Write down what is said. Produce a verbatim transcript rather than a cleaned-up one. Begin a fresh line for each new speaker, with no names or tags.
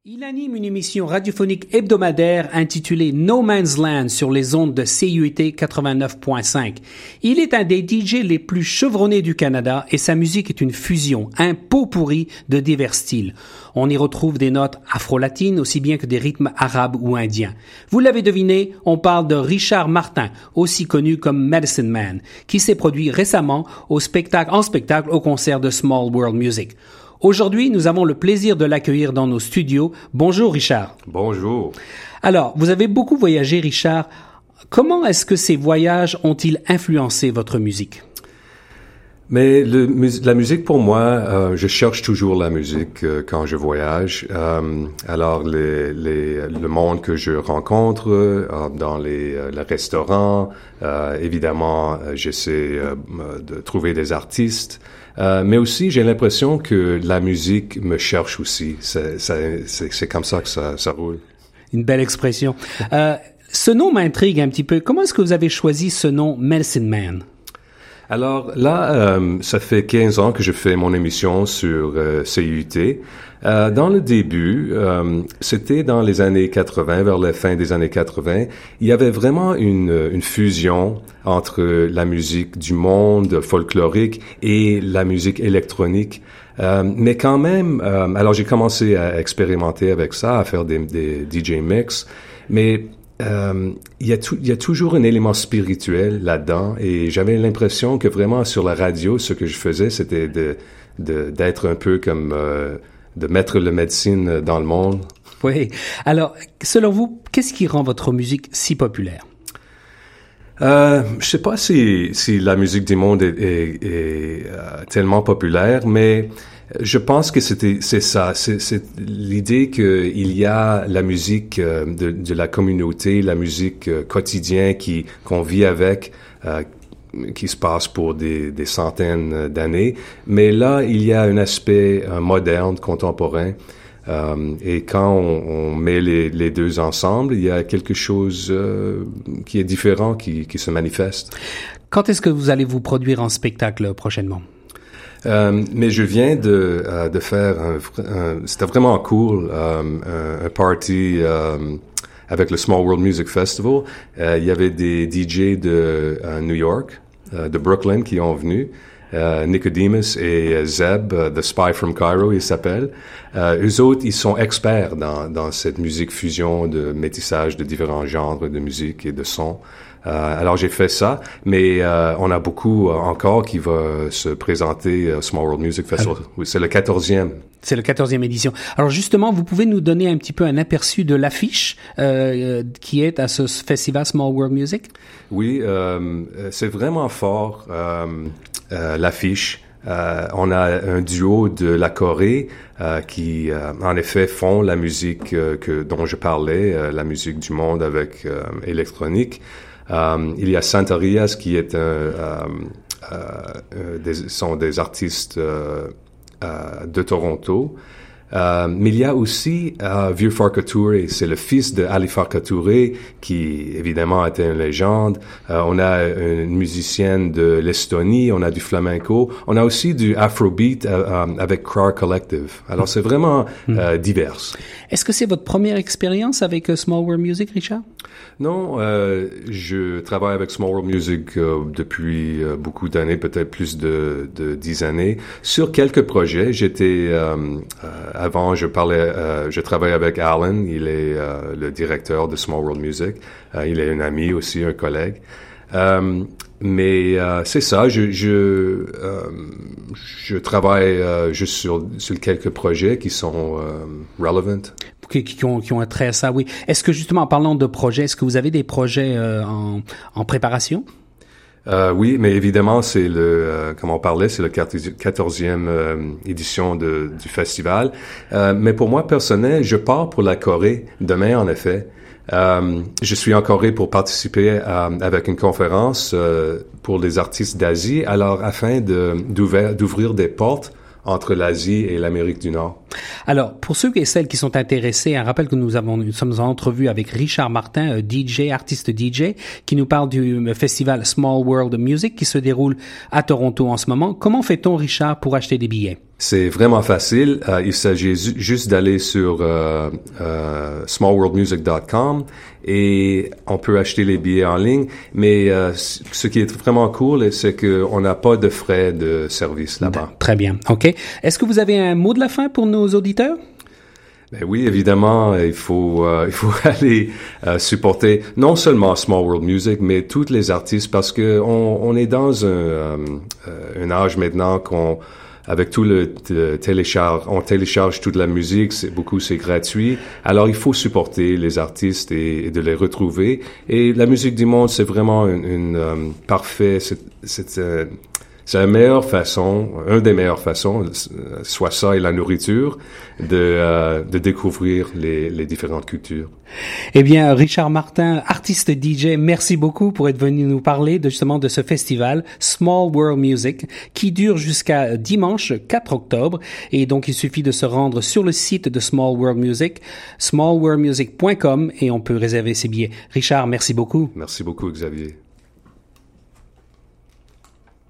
Il anime une émission radiophonique hebdomadaire intitulée No Man's Land sur les ondes de C U T quatre-vingt-neuf point cinq. Il est un des D J les plus chevronnés du Canada et sa musique est une fusion, un pot-pourri de divers styles. On y retrouve des notes afro-latines aussi bien que des rythmes arabes ou indiens. Vous l'avez deviné, on parle de Richard Martin, aussi connu comme Medicine Man, qui s'est produit récemment au spectacle, en spectacle au concert de Small World Music. Aujourd'hui, nous avons le plaisir de l'accueillir dans nos studios. Bonjour Richard.
Bonjour.
Alors, vous avez beaucoup voyagé, Richard. Comment est-ce que ces voyages ont-ils influencé votre musique?
Mais le, la musique, pour moi, euh, je cherche toujours la musique euh, quand je voyage. Euh, alors, les, les, le monde que je rencontre euh, dans les, euh, les restaurants, euh, évidemment, euh, j'essaie euh, de trouver des artistes. Euh, mais aussi, j'ai l'impression que la musique me cherche aussi. C'est, c'est, c'est, c'est comme ça que ça, ça roule.
Une belle expression. Euh, ce nom m'intrigue un petit peu. Comment est-ce que vous avez choisi ce nom Medicine Man?
Alors là, euh, ça fait quinze ans que je fais mon émission sur euh, C U T. Euh, dans le début, euh, c'était dans les années quatre-vingts, vers la fin des années quatre-vingts, il y avait vraiment une, une fusion entre la musique du monde folklorique et la musique électronique. Euh, mais quand même, euh, alors j'ai commencé à expérimenter avec ça, à faire des, des D J mix, mais Euh, il y a tout, il y a toujours un élément spirituel là-dedans et j'avais l'impression que vraiment sur la radio, ce que je faisais, c'était de, de d'être un peu comme euh, de mettre la médecine dans le monde.
Oui. Alors, selon vous, qu'est-ce qui rend votre musique si populaire?
Euh, je sais pas si si la musique du monde est, est, est euh, tellement populaire, mais je pense que c'était c'est ça, c'est, c'est l'idée que il y a la musique euh, de, de la communauté, la musique euh, quotidienne qui qu'on vit avec, euh, qui se passe pour des, des centaines d'années, mais là il y a un aspect euh, moderne, contemporain. Euh, et quand on, on met les, les deux ensemble, il y a quelque chose euh, qui est différent, qui, qui se manifeste.
Quand est-ce que vous allez vous produire en spectacle prochainement?
Euh, mais je viens de, euh, de faire un, un, c'était vraiment cool, euh, un, un party euh, avec le Small World Music Festival. Euh, il y avait des D J de euh, New York, euh, de Brooklyn qui ont venu. Uh, Nicodemus et Zeb, uh, The Spy from Cairo, ils s'appellent. Uh, eux autres, ils sont experts dans, dans cette musique fusion de métissage de différents genres de musique et de sons. Uh, alors j'ai fait ça, mais uh, on a beaucoup uh, encore qui va se présenter au Small World Music Festival. Alors, oui, c'est le quatorzième.
C'est le quatorzième édition. Alors justement, vous pouvez nous donner un petit peu un aperçu de l'affiche euh, qui est à ce festival Small World Music?
Oui, euh, c'est vraiment fort. Euh, Euh, l'affiche. Euh, on a un duo de la Corée euh, qui, euh, en effet, font la musique euh, que dont je parlais, euh, la musique du monde avec euh, électronique. Euh, il y a Santarias qui est un, euh, euh, des, sont des artistes euh, euh, de Toronto. Euh, mais il y a aussi euh, Vieux Farka Touré, c'est le fils de Ali Farka Touré qui évidemment était une légende. Euh, on a une musicienne de l'Estonie, on a du flamenco, on a aussi du Afrobeat euh, euh, avec Crar Collective. Alors c'est vraiment euh, divers.
Est-ce que c'est votre première expérience avec uh, Small World Music, Richard?
Non, euh, je travaille avec Small World Music euh, depuis euh, beaucoup d'années, peut-être plus de, de dix années, sur quelques projets. J'étais euh, euh, avant, je parlais, euh, je travaillais avec Alan. Il est euh, le directeur de Small World Music. Euh, il est un ami aussi, un collègue. Euh, mais euh, c'est ça. Je je euh, je travaille euh, juste sur sur quelques projets qui sont euh, relevant.
Qui, qui ont qui ont un trait à ça, oui. Est-ce que justement en parlant de projets, est-ce que vous avez des projets euh, en en préparation?
Euh, oui, mais évidemment, c'est le, euh, comme on parlait, c'est le quatorzième euh, édition de, du festival. Euh, mais pour moi, personnel, je pars pour la Corée demain, en effet. Euh, je suis en Corée pour participer à, avec une conférence euh, pour les artistes d'Asie, alors afin de, d'ouvrir, d'ouvrir des portes entre l'Asie et l'Amérique du Nord.
Alors, pour ceux et celles qui sont intéressés, un rappel que nous avons, nous sommes en entrevue avec Richard Martin, D J, artiste D J, qui nous parle du festival Small World Music qui se déroule à Toronto en ce moment. Comment fait-on, Richard, pour acheter des billets?
C'est vraiment facile. Euh, il s'agit juste d'aller sur euh, euh, small world music dot com et on peut acheter les billets en ligne. Mais euh, ce qui est vraiment cool, c'est qu'on n'a pas de frais de service là-bas.
Très bien. OK. Est-ce que vous avez un mot de la fin pour nos auditeurs?
Ben oui, évidemment, il faut euh, il faut aller euh, supporter non seulement Small World Music, mais tous les artistes parce que on, on est dans un, euh, un âge maintenant qu'on avec tout le télécharge, on télécharge toute la musique, c'est beaucoup, c'est gratuit. Alors, il faut supporter les artistes et, et de les retrouver. Et la musique du monde, c'est vraiment une, une euh, parfait, c'est, c'est, euh, c'est la meilleure façon, une des meilleures façons, soit ça et la nourriture, de, euh, de découvrir les, les différentes cultures.
Eh bien, Richard Martin, artiste D J, merci beaucoup pour être venu nous parler de, justement de ce festival Small World Music qui dure jusqu'à dimanche quatre octobre. Et donc, il suffit de se rendre sur le site de Small World Music, small world music point com et on peut réserver ses billets. Richard, merci beaucoup.
Merci beaucoup, Xavier.